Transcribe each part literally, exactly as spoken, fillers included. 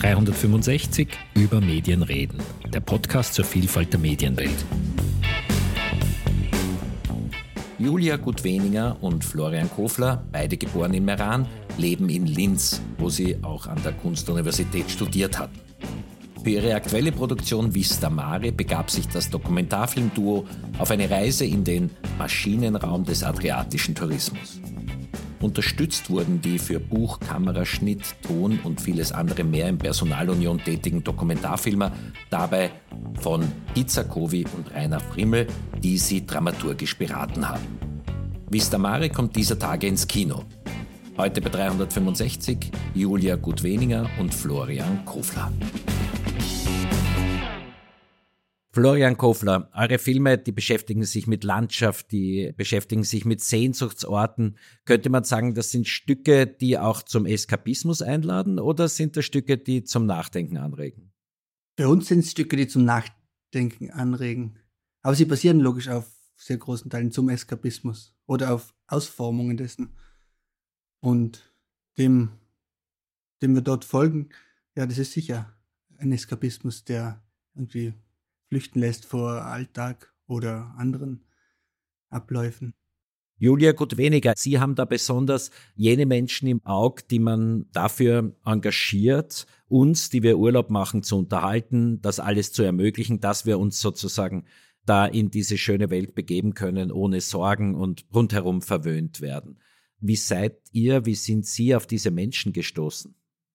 dreihundertfünfundsechzig über Medien reden, der Podcast zur Vielfalt der Medienwelt. Julia Gutweninger und Florian Kofler, beide geboren in Meran, leben in Linz, wo sie auch an der Kunstuniversität studiert hatten. Für ihre aktuelle Produktion Vista Mare begab sich das Dokumentarfilmduo auf eine Reise in den Maschinenraum des adriatischen Tourismus. Unterstützt wurden die für Buch, Kamera, Schnitt, Ton und vieles andere mehr in Personalunion tätigen Dokumentarfilmer dabei von Iza Kovi und Rainer Frimmel, die sie dramaturgisch beraten haben. Vista Mare kommt dieser Tage ins Kino. Heute bei dreihundertfünfundsechzig Julia Gutweninger und Florian Kofler. Florian Kofler, eure Filme, die beschäftigen sich mit Landschaft, die beschäftigen sich mit Sehnsuchtsorten. Könnte man sagen, das sind Stücke, die auch zum Eskapismus einladen, oder sind das Stücke, die zum Nachdenken anregen? Für uns sind es Stücke, die zum Nachdenken anregen. Aber sie basieren logisch auf sehr großen Teilen zum Eskapismus oder auf Ausformungen dessen. Und dem, dem wir dort folgen, ja, das ist sicher ein Eskapismus, der irgendwie flüchten lässt vor Alltag oder anderen Abläufen. Julia Gutweninger, Sie haben da besonders jene Menschen im Auge, die man dafür engagiert, uns, die wir Urlaub machen, zu unterhalten, das alles zu ermöglichen, dass wir uns sozusagen da in diese schöne Welt begeben können, ohne Sorgen und rundherum verwöhnt werden. Wie seid ihr, wie sind Sie auf diese Menschen gestoßen?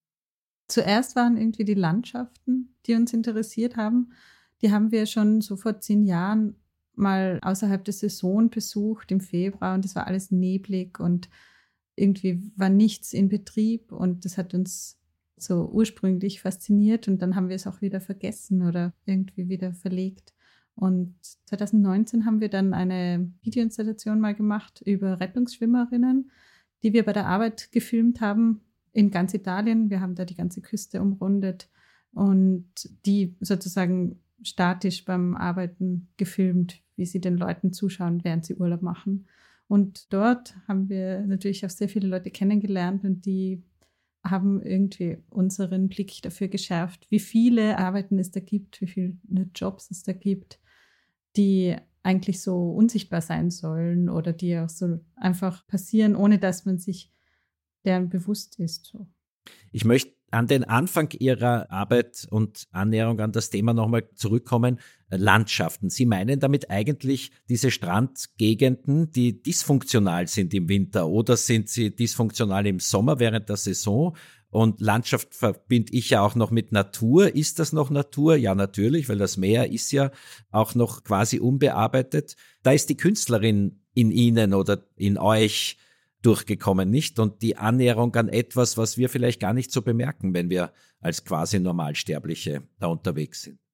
Zuerst waren irgendwie die Landschaften, die uns interessiert haben. Die haben wir schon so vor zehn Jahren mal außerhalb der Saison besucht im Februar und es war alles neblig und irgendwie war nichts in Betrieb und das hat uns so ursprünglich fasziniert und dann haben wir es auch wieder vergessen oder irgendwie wieder verlegt. Und zwanzig neunzehn haben wir dann eine Videoinstallation mal gemacht über Rettungsschwimmerinnen, die wir bei der Arbeit gefilmt haben in ganz Italien. Wir haben da die ganze Küste umrundet und die sozusagen statisch beim Arbeiten gefilmt, wie sie den Leuten zuschauen, während sie Urlaub machen. Und dort haben wir natürlich auch sehr viele Leute kennengelernt und die haben irgendwie unseren Blick dafür geschärft, wie viele Arbeiten es da gibt, wie viele Jobs es da gibt, die eigentlich so unsichtbar sein sollen oder die auch so einfach passieren, ohne dass man sich deren bewusst ist. So. Ich möchte an den Anfang Ihrer Arbeit und Annäherung an das Thema nochmal zurückkommen, Landschaften. Sie meinen damit eigentlich diese Strandgegenden, die dysfunktional sind im Winter, oder sind sie dysfunktional im Sommer während der Saison? Und Landschaft verbinde ich ja auch noch mit Natur. Ist das noch Natur? Ja, natürlich, weil das Meer ist ja auch noch quasi unbearbeitet. Da ist die Künstlerin in Ihnen oder in euch durchgekommen, nicht? Und die Annäherung an etwas, was wir vielleicht gar nicht so bemerken, wenn wir als quasi Normalsterbliche da unterwegs sind.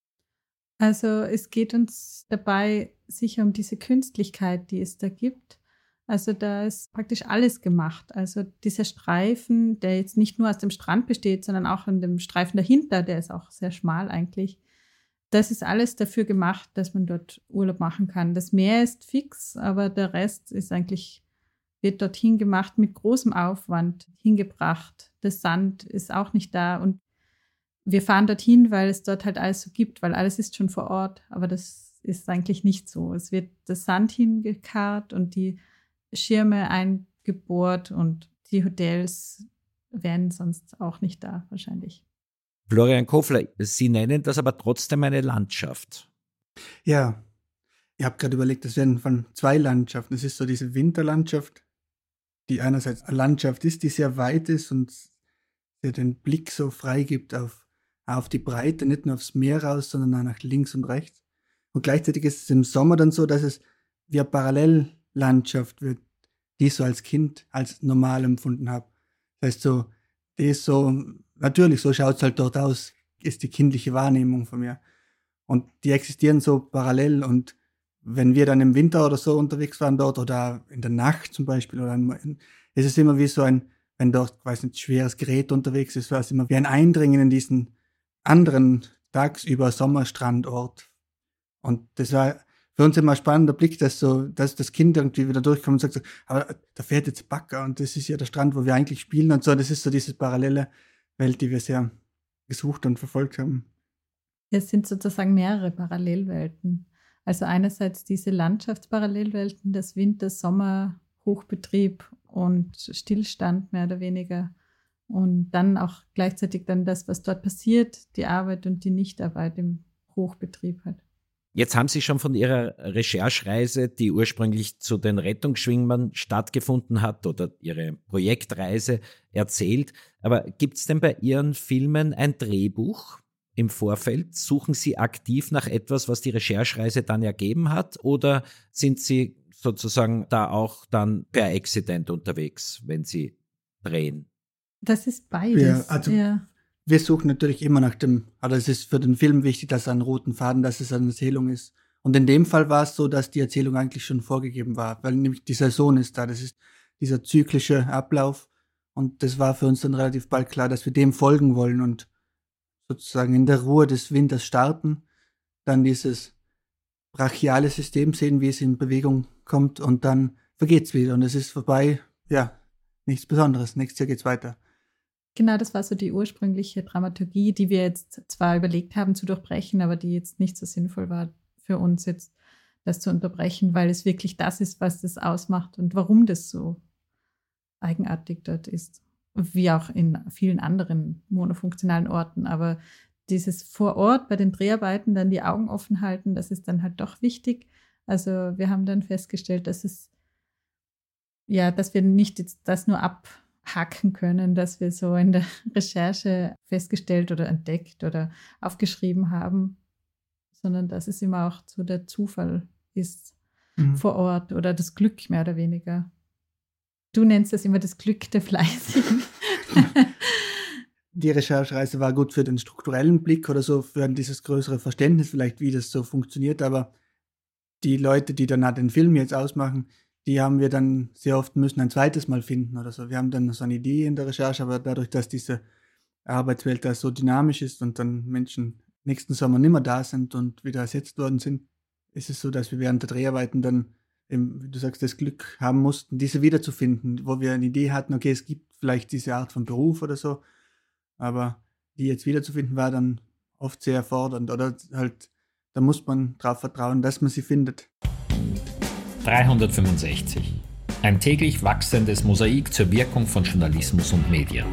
Also es geht uns dabei sicher um diese Künstlichkeit, die es da gibt. Also da ist praktisch alles gemacht. Also dieser Streifen, der jetzt nicht nur aus dem Strand besteht, sondern auch an dem Streifen dahinter, der ist auch sehr schmal eigentlich. Das ist alles dafür gemacht, dass man dort Urlaub machen kann. Das Meer ist fix, aber der Rest ist eigentlich wird dorthin gemacht, mit großem Aufwand hingebracht. Der Sand ist auch nicht da und wir fahren dorthin, weil es dort halt alles so gibt, weil alles ist schon vor Ort, aber das ist eigentlich nicht so. Es wird der Sand hingekarrt und die Schirme eingebohrt und die Hotels wären sonst auch nicht da wahrscheinlich. Florian Kofler, Sie nennen das aber trotzdem eine Landschaft. Ja, ich habe gerade überlegt, das wären von zwei Landschaften. Es ist so diese Winterlandschaft, die einerseits eine Landschaft ist, die sehr weit ist und der den Blick so frei gibt auf, auf die Breite, nicht nur aufs Meer raus, sondern auch nach links und rechts. Und gleichzeitig ist es im Sommer dann so, dass es wie eine Parallellandschaft wird, die ich so als Kind als normal empfunden habe. Das heißt so, die ist so, natürlich, so schaut es halt dort aus, ist die kindliche Wahrnehmung von mir. Und die existieren so parallel und wenn wir dann im Winter oder so unterwegs waren dort oder in der Nacht zum Beispiel, oder in, ist es immer wie so ein, wenn dort, ich weiß nicht, schweres Gerät unterwegs ist, war es immer wie ein Eindringen in diesen anderen tagsüber Sommerstrandort. Und das war für uns immer ein spannender Blick, dass so, dass das Kind irgendwie wieder durchkommt und sagt so, aber da fährt jetzt Bagger und das ist ja der Strand, wo wir eigentlich spielen und so. Das ist so diese parallele Welt, die wir sehr gesucht und verfolgt haben. Es sind sozusagen mehrere Parallelwelten. Also einerseits diese Landschaftsparallelwelten, das Winter-Sommer-Hochbetrieb und Stillstand mehr oder weniger. Und dann auch gleichzeitig dann das, was dort passiert, die Arbeit und die Nichtarbeit im Hochbetrieb halt. Jetzt haben Sie schon von Ihrer Recherchereise, die ursprünglich zu den Rettungsschwimmern stattgefunden hat, oder Ihre Projektreise erzählt. Aber gibt es denn bei Ihren Filmen ein Drehbuch im Vorfeld? Suchen Sie aktiv nach etwas, was die Recherchereise dann ergeben hat? Oder sind Sie sozusagen da auch dann per Accident unterwegs, wenn Sie drehen? Das ist beides. Ja, also ja. Wir suchen natürlich immer nach dem, also es ist für den Film wichtig, dass er einen roten Faden, dass es eine Erzählung ist. Und in dem Fall war es so, dass die Erzählung eigentlich schon vorgegeben war, weil nämlich die Saison ist da, das ist dieser zyklische Ablauf. Und das war für uns dann relativ bald klar, dass wir dem folgen wollen und sozusagen in der Ruhe des Winters starten, dann dieses brachiale System sehen, wie es in Bewegung kommt, und dann vergeht's wieder und es ist vorbei. Ja, nichts Besonderes. Nächstes Jahr geht's weiter. Genau, das war so die ursprüngliche Dramaturgie, die wir jetzt zwar überlegt haben zu durchbrechen, aber die jetzt nicht so sinnvoll war für uns jetzt, das zu unterbrechen, weil es wirklich das ist, was das ausmacht und warum das so eigenartig dort ist. Wie auch in vielen anderen monofunktionalen Orten. Aber dieses vor Ort bei den Dreharbeiten dann die Augen offen halten, das ist dann halt doch wichtig. Also wir haben dann festgestellt, dass es, ja, dass wir nicht jetzt das nur abhacken können, dass wir so in der Recherche festgestellt oder entdeckt oder aufgeschrieben haben, sondern dass es immer auch so der Zufall ist mhm. vor Ort oder das Glück mehr oder weniger. Du nennst das immer das Glück der Fleißigen. Die Recherchereise war gut für den strukturellen Blick oder so, für dieses größere Verständnis vielleicht, wie das so funktioniert, aber die Leute, die dann den Film jetzt ausmachen, die haben wir dann sehr oft müssen ein zweites Mal finden oder so. Wir haben dann so eine Idee in der Recherche, aber dadurch, dass diese Arbeitswelt da so dynamisch ist und dann Menschen nächsten Sommer nicht mehr da sind und wieder ersetzt worden sind, ist es so, dass wir während der Dreharbeiten dann, eben, wie du sagst, das Glück haben mussten, diese wiederzufinden, wo wir eine Idee hatten, okay, es gibt vielleicht diese Art von Beruf oder so, aber die jetzt wiederzufinden war dann oft sehr fordernd oder halt, da muss man darauf vertrauen, dass man sie findet. dreihundertfünfundsechzig. Ein täglich wachsendes Mosaik zur Wirkung von Journalismus und Medien.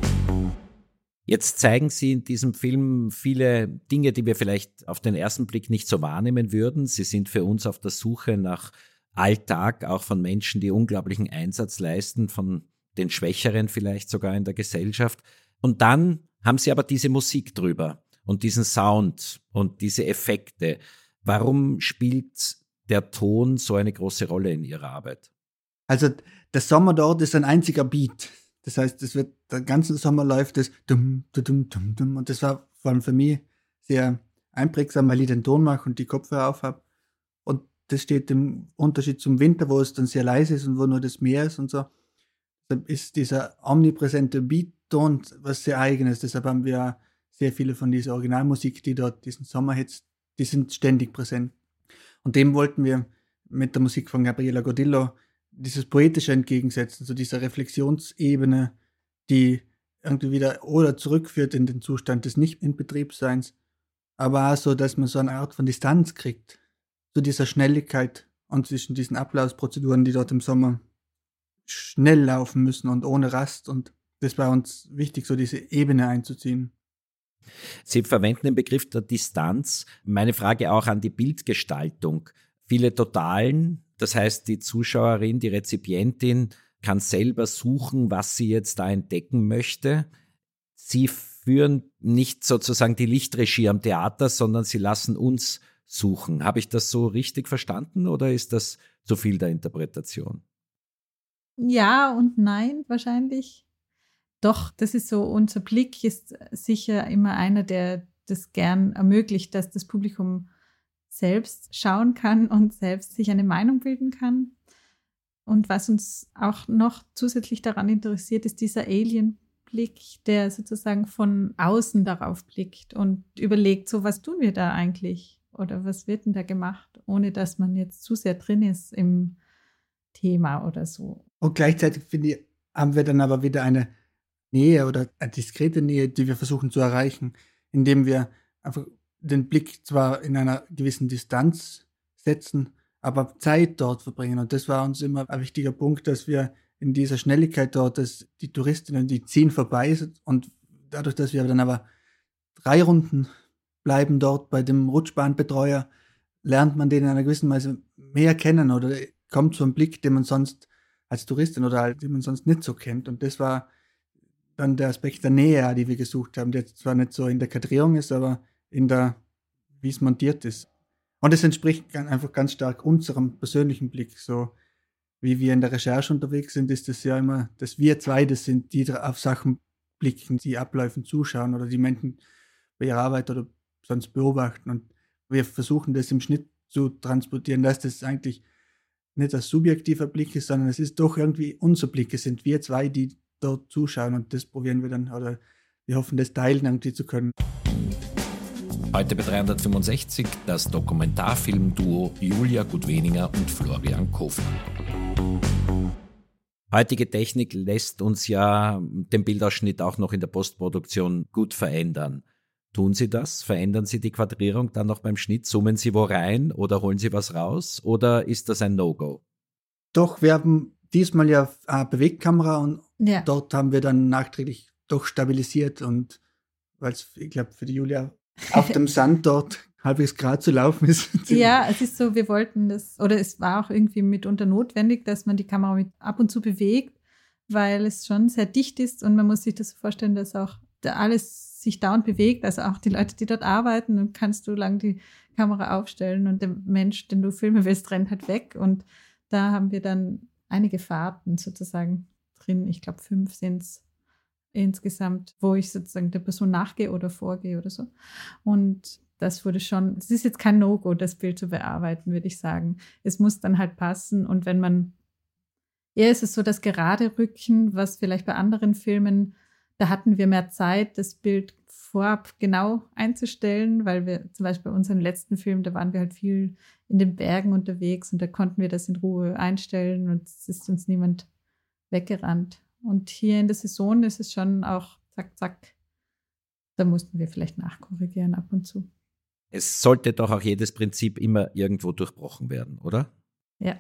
Jetzt zeigen Sie in diesem Film viele Dinge, die wir vielleicht auf den ersten Blick nicht so wahrnehmen würden. Sie sind für uns auf der Suche nach Alltag, auch von Menschen, die unglaublichen Einsatz leisten, von den Schwächeren vielleicht sogar in der Gesellschaft. Und dann haben Sie aber diese Musik drüber und diesen Sound und diese Effekte. Warum spielt der Ton so eine große Rolle in Ihrer Arbeit? Also der Sommer dort ist ein einziger Beat. Das heißt, es wird, den ganzen Sommer läuft es dum, dum, dum, dum. Und das war vor allem für mich sehr einprägsam, weil ich den Ton mache und die Kopfhörer auf habe. Und das steht im Unterschied zum Winter, wo es dann sehr leise ist und wo nur das Meer ist und so. Deshalb ist dieser omnipräsente Beat-Ton was sehr Eigenes. Deshalb haben wir sehr viele von dieser Originalmusik, die dort diesen Sommerhits, die sind ständig präsent. Und dem wollten wir mit der Musik von Gabriela Godillo dieses Poetische entgegensetzen, so dieser Reflexionsebene, die irgendwie wieder oder zurückführt in den Zustand des Nicht-in-Betriebsseins, aber auch so, dass man so eine Art von Distanz kriegt, zu dieser Schnelligkeit und zwischen diesen Ablaufsprozeduren, die dort im Sommer schnell laufen müssen und ohne Rast, und das war uns wichtig, so diese Ebene einzuziehen. Sie verwenden den Begriff der Distanz. Meine Frage auch an die Bildgestaltung. Viele Totalen, das heißt, die Zuschauerin, die Rezipientin kann selber suchen, was sie jetzt da entdecken möchte. Sie führen nicht sozusagen die Lichtregie am Theater, sondern sie lassen uns suchen. Habe ich das so richtig verstanden oder ist das zu viel der Interpretation? Ja und nein, wahrscheinlich. Doch, das ist so, unser Blick ist sicher immer einer, der das gern ermöglicht, dass das Publikum selbst schauen kann und selbst sich eine Meinung bilden kann. Und was uns auch noch zusätzlich daran interessiert, ist dieser Alien-Blick, der sozusagen von außen darauf blickt und überlegt, so was tun wir da eigentlich oder was wird denn da gemacht, ohne dass man jetzt zu sehr drin ist im Thema oder so. Und gleichzeitig, finde ich, haben wir dann aber wieder eine Nähe oder eine diskrete Nähe, die wir versuchen zu erreichen, indem wir einfach den Blick zwar in einer gewissen Distanz setzen, aber Zeit dort verbringen. Und das war uns immer ein wichtiger Punkt, dass wir in dieser Schnelligkeit dort, dass die Touristinnen, die ziehen vorbei und dadurch, dass wir dann aber drei Runden bleiben dort bei dem Rutschbahnbetreuer, lernt man den in einer gewissen Weise mehr kennen oder kommt zu einem Blick, den man sonst als Touristin oder halt, den man sonst nicht so kennt. Und das war dann der Aspekt der Nähe, die wir gesucht haben, der zwar nicht so in der Kadrierung ist, aber in der, wie es montiert ist. Und es entspricht einfach ganz stark unserem persönlichen Blick. So wie wir in der Recherche unterwegs sind, ist es ja immer, dass wir zwei das sind, die auf Sachen blicken, die Abläufen zuschauen oder die Menschen bei ihrer Arbeit oder sonst beobachten. Und wir versuchen das im Schnitt zu transportieren, dass das eigentlich nicht ein subjektiver Blick ist, sondern es ist doch irgendwie unser Blick. Es sind wir zwei, die dort zuschauen und das probieren wir dann oder wir hoffen, das teilen irgendwie zu können. Heute bei dreihundertfünfundsechzig das Dokumentarfilmduo Julia Gutweninger und Florian Kofler. Heutige Technik lässt uns ja den Bildausschnitt auch noch in der Postproduktion gut verändern. Tun Sie das? Verändern Sie die Quadrierung dann noch beim Schnitt? Zoomen Sie wo rein oder holen Sie was raus? Oder ist das ein No-Go? Doch, wir haben diesmal ja eine Bewegtkamera und ja. Dort haben wir dann nachträglich doch stabilisiert und weil es, ich glaube, für die Julia auf dem Sand dort halbwegs gerade zu laufen ist. Ja, es ist so, wir wollten das, oder es war auch irgendwie mitunter notwendig, dass man die Kamera mit ab und zu bewegt, weil es schon sehr dicht ist und man muss sich das so vorstellen, dass auch da alles sich dauernd bewegt, also auch die Leute, die dort arbeiten, und kannst du lang die Kamera aufstellen und der Mensch, den du filmen willst, rennt halt weg. Und da haben wir dann einige Fahrten sozusagen drin, ich glaube fünf sind es insgesamt, wo ich sozusagen der Person nachgehe oder vorgehe oder so. Und das wurde schon, es ist jetzt kein No-Go, das Bild zu bearbeiten, würde ich sagen. Es muss dann halt passen und wenn man, eher ist es so das gerade Rücken, was vielleicht bei anderen Filmen, da hatten wir mehr Zeit, das Bild vorab genau einzustellen, weil wir zum Beispiel bei unserem letzten Film, da waren wir halt viel in den Bergen unterwegs und da konnten wir das in Ruhe einstellen und es ist uns niemand weggerannt. Und hier in der Saison ist es schon auch zack, zack. Da mussten wir vielleicht nachkorrigieren ab und zu. Es sollte doch auch jedes Prinzip immer irgendwo durchbrochen werden, oder? Ja.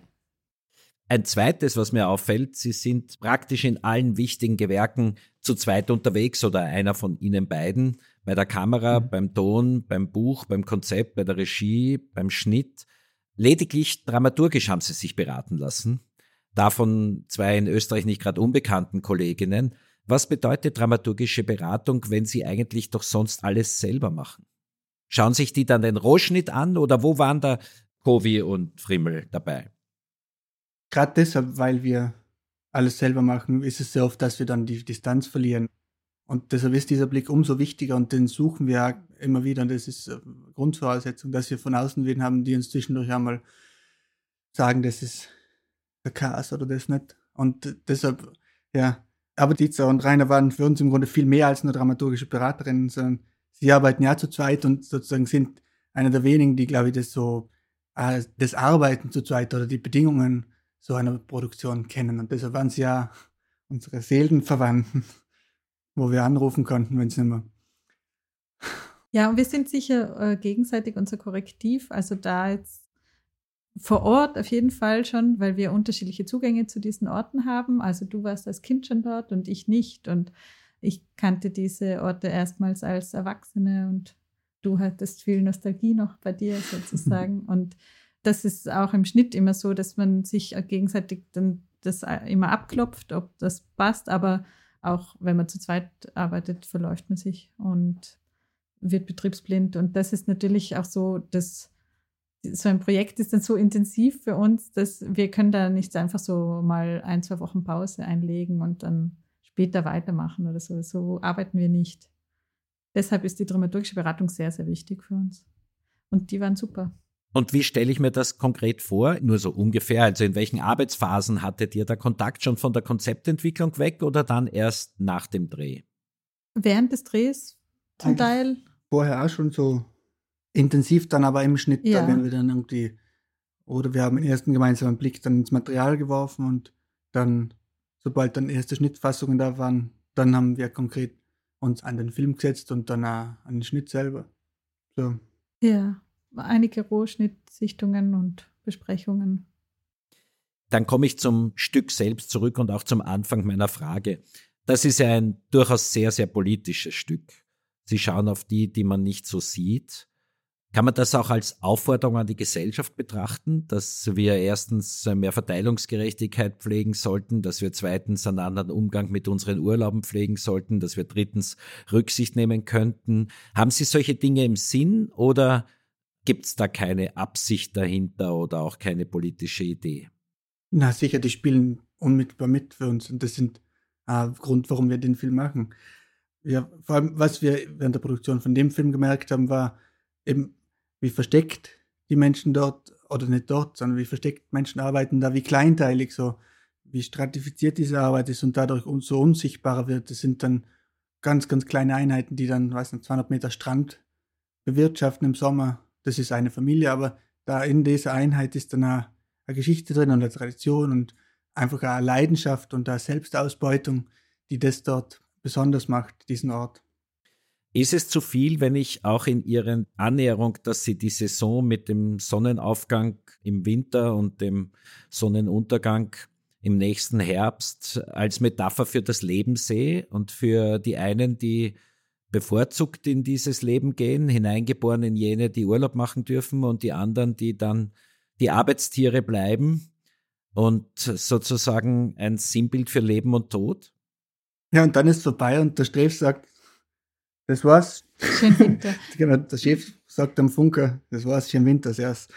Ein zweites, was mir auffällt, Sie sind praktisch in allen wichtigen Gewerken zu zweit unterwegs oder einer von Ihnen beiden. Bei der Kamera, mhm. beim Ton, beim Buch, beim Konzept, bei der Regie, beim Schnitt. Lediglich dramaturgisch haben Sie sich beraten lassen. Davon zwei in Österreich nicht gerade unbekannten Kolleginnen. Was bedeutet dramaturgische Beratung, wenn Sie eigentlich doch sonst alles selber machen? Schauen sich die dann den Rohschnitt an oder wo waren da Kovi und Frimmel dabei? Gerade deshalb, weil wir alles selber machen, ist es sehr oft, dass wir dann die Distanz verlieren. Und deshalb ist dieser Blick umso wichtiger und den suchen wir auch immer wieder. Und das ist eine Grundvoraussetzung, dass wir von außen wen haben, die uns zwischendurch einmal sagen, das ist der Chaos oder das nicht. Und deshalb, ja, aber Dietzer und Rainer waren für uns im Grunde viel mehr als nur dramaturgische Beraterinnen, sondern sie arbeiten ja zu zweit und sozusagen sind einer der wenigen, die, glaube ich, das so, äh, das Arbeiten zu zweit oder die Bedingungen so einer Produktion kennen. Und deshalb waren sie ja unsere Seelenverwandten, wo wir anrufen konnten, wenn es nicht mehr. Ja, und wir sind sicher äh, gegenseitig unser Korrektiv. Also da jetzt vor Ort auf jeden Fall schon, weil wir unterschiedliche Zugänge zu diesen Orten haben. Also du warst als Kind schon dort und ich nicht. Und ich kannte diese Orte erstmals als Erwachsene und du hattest viel Nostalgie noch bei dir sozusagen. Und das ist auch im Schnitt immer so, dass man sich gegenseitig dann das immer abklopft, ob das passt. Aber auch wenn man zu zweit arbeitet, verläuft man sich und wird betriebsblind. Und das ist natürlich auch so, dass so ein Projekt ist dann so intensiv für uns, dass wir können da nicht einfach so mal ein, zwei Wochen Pause einlegen und dann später weitermachen oder so. So arbeiten wir nicht. Deshalb ist die dramaturgische Beratung sehr, sehr wichtig für uns. Und die waren super. Und wie stelle ich mir das konkret vor? Nur so ungefähr. Also in welchen Arbeitsphasen hattet ihr da Kontakt schon von der Konzeptentwicklung weg oder dann erst nach dem Dreh? Während des Drehs zum Eigentlich Teil. Vorher auch schon so intensiv, dann aber im Schnitt, Ja. da werden wir dann irgendwie, oder wir haben den ersten gemeinsamen Blick dann ins Material geworfen und dann, sobald dann erste Schnittfassungen da waren, dann haben wir konkret uns an den Film gesetzt und dann auch an den Schnitt selber. So. Ja, einige Rohschnittsichtungen und Besprechungen. Dann komme ich zum Stück selbst zurück und auch zum Anfang meiner Frage. Das ist ja ein durchaus sehr, sehr politisches Stück. Sie schauen auf die, die man nicht so sieht. Kann man das auch als Aufforderung an die Gesellschaft betrachten, dass wir erstens mehr Verteilungsgerechtigkeit pflegen sollten, dass wir zweitens einen anderen Umgang mit unseren Urlauben pflegen sollten, dass wir drittens Rücksicht nehmen könnten? Haben Sie solche Dinge im Sinn oder gibt es da keine Absicht dahinter oder auch keine politische Idee? Na sicher, die spielen unmittelbar mit für uns und das sind äh, Grund, warum wir den Film machen. Ja, vor allem, was wir während der Produktion von dem Film gemerkt haben, war eben, wie versteckt die Menschen dort, oder nicht dort, sondern wie versteckt Menschen arbeiten da, wie kleinteilig so, wie stratifiziert diese Arbeit ist und dadurch so unsichtbarer wird. Das sind dann ganz, ganz kleine Einheiten, die dann, weiß nicht, zweihundert Meter Strand bewirtschaften im Sommer. Das ist eine Familie, aber da in dieser Einheit ist dann auch eine Geschichte drin und eine Tradition und einfach eine Leidenschaft und eine Selbstausbeutung, die das dort besonders macht, diesen Ort. Ist es zu viel, wenn ich auch in Ihren Annäherung, dass Sie die Saison mit dem Sonnenaufgang im Winter und dem Sonnenuntergang im nächsten Herbst als Metapher für das Leben sehe und für die einen, die bevorzugt in dieses Leben gehen, hineingeboren in jene, die Urlaub machen dürfen und die anderen, die dann die Arbeitstiere bleiben und sozusagen ein Sinnbild für Leben und Tod? Ja, und dann ist es vorbei und der Chef sagt, das war's. Schön Winter. Genau, der Chef sagt am Funker, das war's, schön Winter, erst.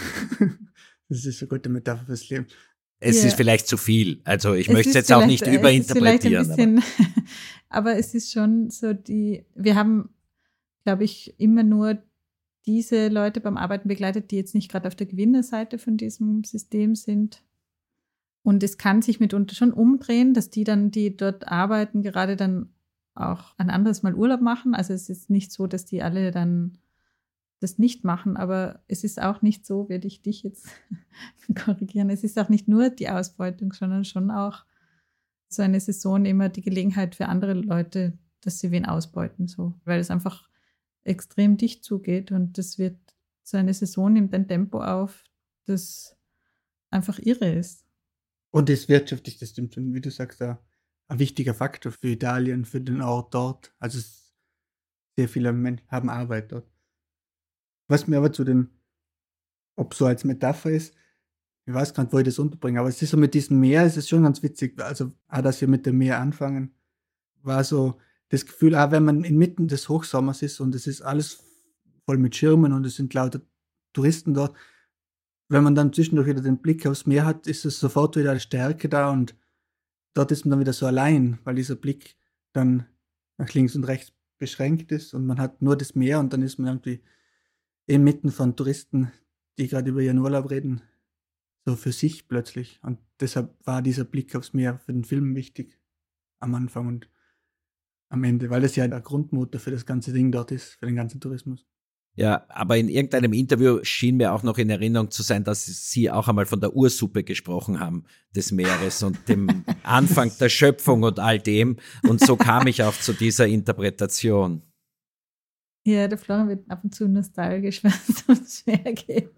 Das ist eine gute Metapher fürs Leben. Es Ja. ist vielleicht zu viel. Also ich Es möchte es ist jetzt auch vielleicht- nicht überinterpretieren. Es ist vielleicht ein bisschen, aber es ist schon so die, wir haben, glaube ich, immer nur diese Leute beim Arbeiten begleitet, die jetzt nicht gerade auf der Gewinnerseite von diesem System sind. Und es kann sich mitunter schon umdrehen, dass die dann, die dort arbeiten, gerade dann auch ein anderes Mal Urlaub machen. Also es ist nicht so, dass die alle dann das nicht machen, aber es ist auch nicht so, werde ich dich jetzt korrigieren, es ist auch nicht nur die Ausbeutung, sondern schon auch so eine Saison immer die Gelegenheit für andere Leute, dass sie wen ausbeuten, so, weil es einfach extrem dicht zugeht und das wird, so eine Saison nimmt ein Tempo auf, das einfach irre ist. Und das wirtschaftlich, das stimmt schon, wie du sagst, ein, ein wichtiger Faktor für Italien, für den Ort dort. Also es, sehr viele Menschen haben Arbeit dort. Was mir aber zu dem, ob so als Metapher ist, ich weiß gar nicht, wo ich das unterbringe, aber es ist so mit diesem Meer, es ist schon ganz witzig, also auch, dass wir mit dem Meer anfangen, war so das Gefühl, auch wenn man inmitten des Hochsommers ist und es ist alles voll mit Schirmen und es sind lauter Touristen dort, wenn man dann zwischendurch wieder den Blick aufs Meer hat, ist es sofort wieder eine Stärke da und dort ist man dann wieder so allein, weil dieser Blick dann nach links und rechts beschränkt ist und man hat nur das Meer und dann ist man irgendwie inmitten von Touristen, die gerade über ihren Urlaub reden, so für sich plötzlich. Und deshalb war dieser Blick aufs Meer für den Film wichtig am Anfang und am Ende, weil das ja der Grundmotor für das ganze Ding dort ist, für den ganzen Tourismus. Ja, aber in irgendeinem Interview schien mir auch noch in Erinnerung zu sein, dass Sie auch einmal von der Ursuppe gesprochen haben des Meeres und dem Anfang der Schöpfung und all dem. Und so kam ich auch zu dieser Interpretation. Ja, der Florian wird ab und zu nostalgisch, wenn es ums Meer geht.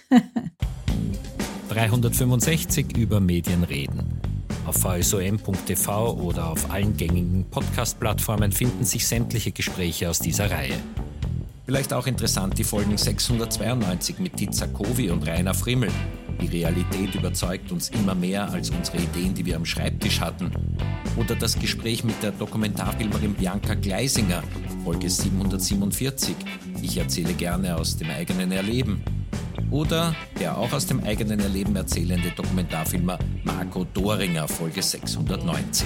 dreihundertfünfundsechzig über Medien reden. Auf v s o m punkt t v oder auf allen gängigen Podcast-Plattformen finden sich sämtliche Gespräche aus dieser Reihe. Vielleicht auch interessant die Folgen sechshundertzweiundneunzig mit Tiza Kovi und Rainer Frimmel. Die Realität überzeugt uns immer mehr als unsere Ideen, die wir am Schreibtisch hatten. Oder das Gespräch mit der Dokumentarfilmerin Bianca Gleisinger, Folge siebenhundertsiebenundvierzig. Ich erzähle gerne aus dem eigenen Erleben. Oder der auch aus dem eigenen Erleben erzählende Dokumentarfilmer Marco Doringer, Folge sechshundertneunzig.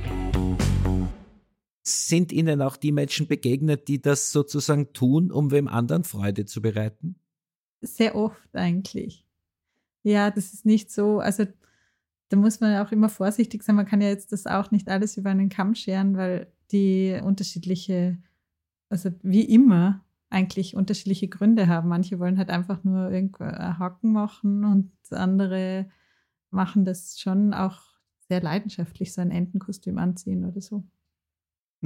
Sind Ihnen auch die Menschen begegnet, die das sozusagen tun, um wem anderen Freude zu bereiten? Sehr oft eigentlich. Ja, das ist nicht so, also da muss man auch immer vorsichtig sein. Man kann ja jetzt das auch nicht alles über einen Kamm scheren, weil die unterschiedliche, also wie immer eigentlich unterschiedliche Gründe haben. Manche wollen halt einfach nur irgendwo einen Haken machen und andere machen das schon auch sehr leidenschaftlich, so ein Entenkostüm anziehen oder so.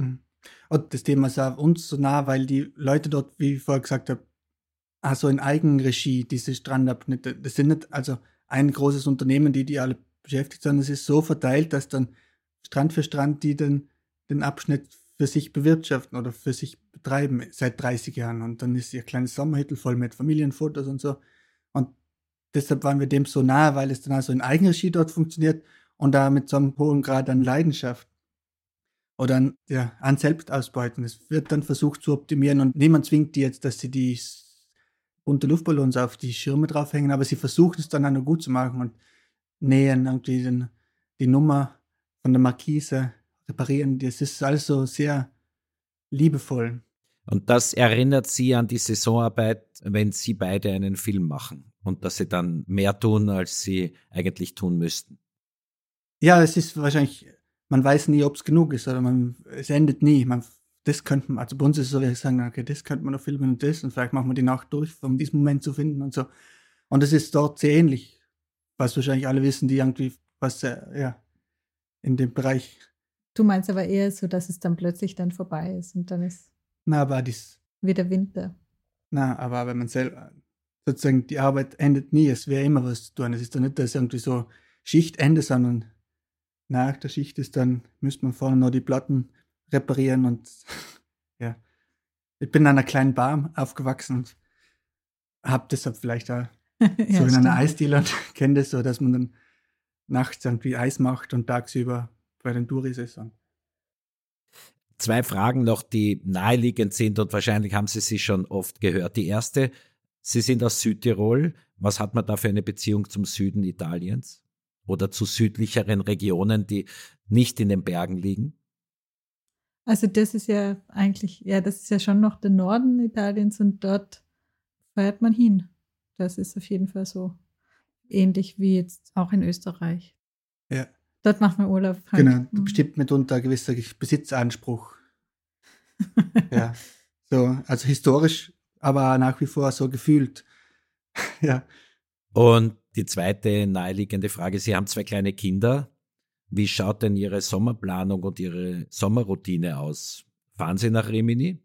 Mhm. Und das Thema ist auch uns so nah, weil die Leute dort, wie ich vorher gesagt habe, also in Eigenregie diese Strandabschnitte, das sind nicht also ein großes Unternehmen, die die alle beschäftigt, sondern es ist so verteilt, dass dann Strand für Strand die den, den Abschnitt für sich bewirtschaften oder für sich betreiben seit dreißig Jahren. Und dann ist ihr kleines Sommerhüttel voll mit Familienfotos und so. Und deshalb waren wir dem so nah, weil es dann also in Eigenregie dort funktioniert und da mit so einem hohen Grad an Leidenschaft oder an, ja, an Selbstausbeuten. Es wird dann versucht zu optimieren und niemand zwingt die jetzt, dass sie die bunte Luftballons auf die Schirme draufhängen, aber sie versuchen es dann auch noch gut zu machen und nähen irgendwie den, die Nummer von der Markise, reparieren. Das ist alles so sehr liebevoll. Und das erinnert Sie an die Saisonarbeit, wenn Sie beide einen Film machen und dass Sie dann mehr tun, als Sie eigentlich tun müssten. Ja, es ist wahrscheinlich, man weiß nie, ob es genug ist oder man, es endet nie. Man, das könnte man, also bei uns ist es so, wir sagen, okay, das könnte man noch filmen und das und vielleicht machen wir die Nacht durch, um diesen Moment zu finden und so. Und das ist dort sehr ähnlich, was wahrscheinlich alle wissen, die irgendwie was, äh, ja, in dem Bereich. Du meinst aber eher so, dass es dann plötzlich dann vorbei ist und dann ist Na, aber das, wieder Winter. na, aber wenn man selber, sozusagen, die Arbeit endet nie, es wäre immer was zu tun. Es ist dann nicht, dass irgendwie so Schichtende, sondern nach der Schicht ist dann, müsste man vorne noch die Platten reparieren und ja. Ich bin in einer kleinen Bar aufgewachsen und habe deshalb vielleicht auch Ja, so in stimmt. einer Eisdiele und kenne das so, dass man dann nachts irgendwie Eis macht und tagsüber bei den Touris ist. Und Zwei Fragen noch, die naheliegend sind und wahrscheinlich haben Sie sie schon oft gehört. Die erste, Sie sind aus Südtirol. Was hat man da für eine Beziehung zum Süden Italiens oder zu südlicheren Regionen, die nicht in den Bergen liegen? Also das ist ja eigentlich, ja, das ist ja schon noch der Norden Italiens und dort fährt man hin. Das ist auf jeden Fall so ähnlich wie jetzt auch in Österreich. ja, Dort macht man Urlaub. Halt. genau, da Mhm. bestimmt mitunter ein gewisser Besitzanspruch. Ja, so, also historisch, aber nach wie vor so gefühlt. Ja, Und die zweite naheliegende Frage, Sie haben zwei kleine Kinder. Wie schaut denn Ihre Sommerplanung und Ihre Sommerroutine aus? Fahren Sie nach Rimini?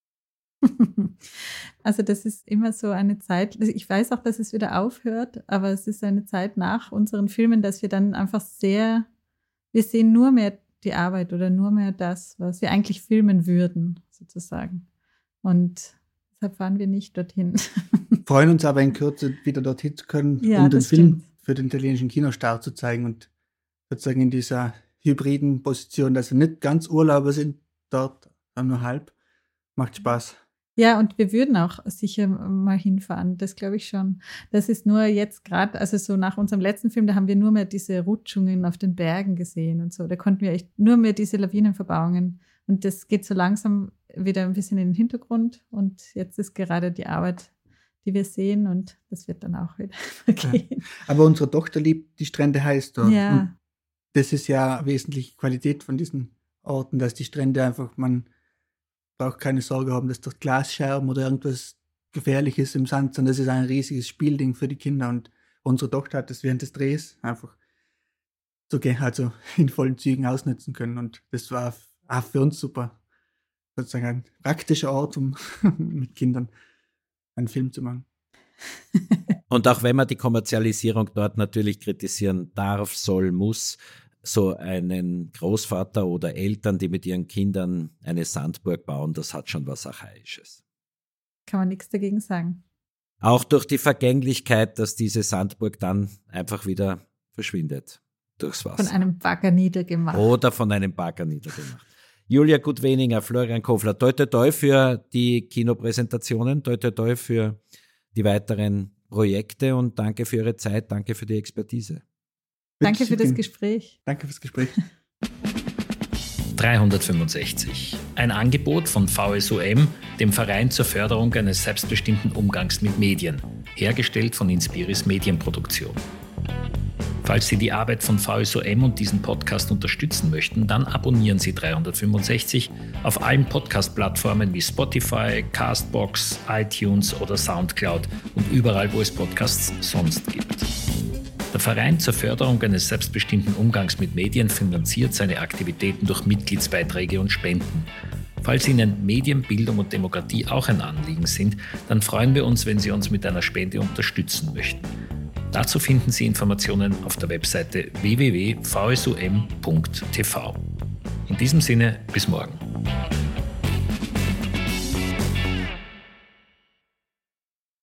Also das ist immer so eine Zeit, ich weiß auch, dass es wieder aufhört, aber es ist eine Zeit nach unseren Filmen, dass wir dann einfach sehr, wir sehen nur mehr die Arbeit oder nur mehr das, was wir eigentlich filmen würden, sozusagen. Und deshalb fahren wir nicht dorthin. freuen uns aber in Kürze wieder dorthin zu können, Ja, um den das Film stimmt. für den italienischen Kinostart zu zeigen und sozusagen in dieser hybriden Position, dass wir nicht ganz Urlauber sind dort, sondern nur halb. Macht Spaß. Ja, und wir würden auch sicher mal hinfahren, das glaube ich schon. Das ist nur jetzt gerade, also so nach unserem letzten Film, da haben wir nur mehr diese Rutschungen auf den Bergen gesehen und so. Da konnten wir echt nur mehr diese Lawinenverbauungen. Und das geht so langsam wieder ein bisschen in den Hintergrund. Und jetzt ist gerade die Arbeit, die wir sehen, und das wird dann auch wieder vergehen. Aber unsere Tochter liebt die Strände heiß dort. Ja. Und das ist ja wesentlich Qualität von diesen Orten, dass die Strände einfach, man braucht keine Sorge haben, dass dort Glasscherben oder irgendwas Gefährliches im Sand, sondern das ist ein riesiges Spielding für die Kinder. Und unsere Tochter hat das während des Drehs einfach so ge- also in vollen Zügen ausnutzen können. Und das war auch für uns super. Sozusagen ein praktischer Ort, um mit Kindern einen Film zu machen. Und auch wenn man die Kommerzialisierung dort natürlich kritisieren darf, soll, muss, so einen Großvater oder Eltern, die mit ihren Kindern eine Sandburg bauen, das hat schon was Archaisches. Kann man nichts dagegen sagen. Auch durch die Vergänglichkeit, dass diese Sandburg dann einfach wieder verschwindet durchs Wasser. Von einem Bagger niedergemacht. Oder von einem Bagger niedergemacht. Julia Gutweninger, Florian Kofler, toi toi toi für die Kinopräsentationen, toi toi toi für die weiteren Projekte und danke für Ihre Zeit, danke für die Expertise. Danke für das Bitte. Gespräch. Danke fürs Gespräch. dreihundertfünfundsechzig. Ein Angebot von V S U M, dem Verein zur Förderung eines selbstbestimmten Umgangs mit Medien, hergestellt von Inspiris Medienproduktion. Falls Sie die Arbeit von V S U M und diesen Podcast unterstützen möchten, dann abonnieren Sie dreihundertfünfundsechzig auf allen Podcast-Plattformen wie Spotify, Castbox, iTunes oder Soundcloud und überall, wo es Podcasts sonst gibt. Der Verein zur Förderung eines selbstbestimmten Umgangs mit Medien finanziert seine Aktivitäten durch Mitgliedsbeiträge und Spenden. Falls Ihnen Medienbildung und Demokratie auch ein Anliegen sind, dann freuen wir uns, wenn Sie uns mit einer Spende unterstützen möchten. Dazu finden Sie Informationen auf der Webseite w w w punkt v s u m punkt t v. In diesem Sinne, bis morgen.